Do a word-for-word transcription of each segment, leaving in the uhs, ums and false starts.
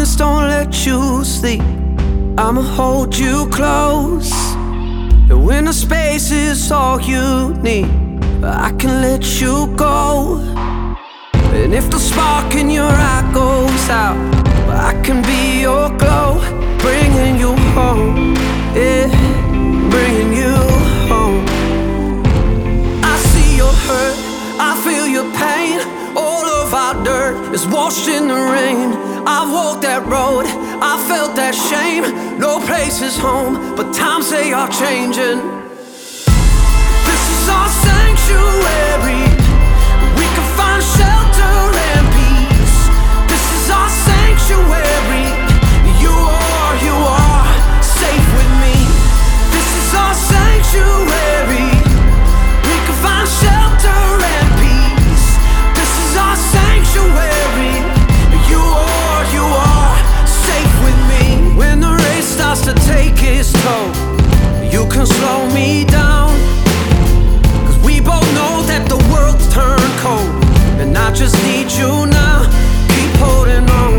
promise don't let you sleep. I'ma hold you close, and when the space is all you need, I can let you go. And if the spark in your eye goes out, I can be your glow, bringing you home, yeah, bringing you home. I see your hurt, I feel your pain. All of our dirt is washed in the rain. I've walked that road, I felt that shame. No place is home, but times they are changing. This is our sanctuary, we can find shelter and peace. This is our sanctuary, you are, you are safe with me. This is our sanctuary, we can find shelter and peace. This is our sanctuary, you are, you are safe with me. When the race starts to take its toll, you can slow me down, cause we both know that the world's turned cold, and I just need you now. Keep holding on.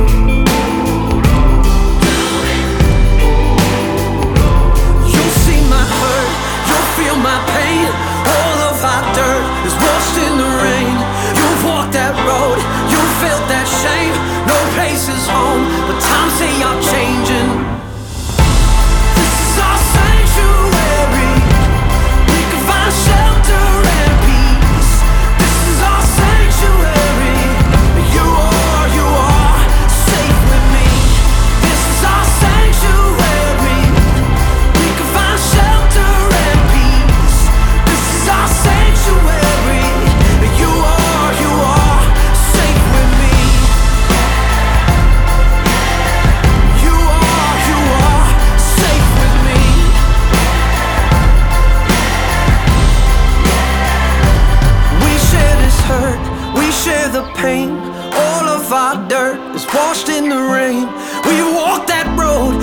You'll see my hurt, you'll feel my pain. All of our dirt is washed in the rain. You've walked that road, you felt that shame. No place is home, but times they are changing. This is our sanctuary, we can find shelter and peace. This is our sanctuary, you are, you are safe with me. This is our sanctuary, we can find shelter and peace. This is our sanctuary, you are, you are safe with me. You are, you are safe with me. We share this hurt, we share the pain. All of our dirt is washed in the rain. We walked that road,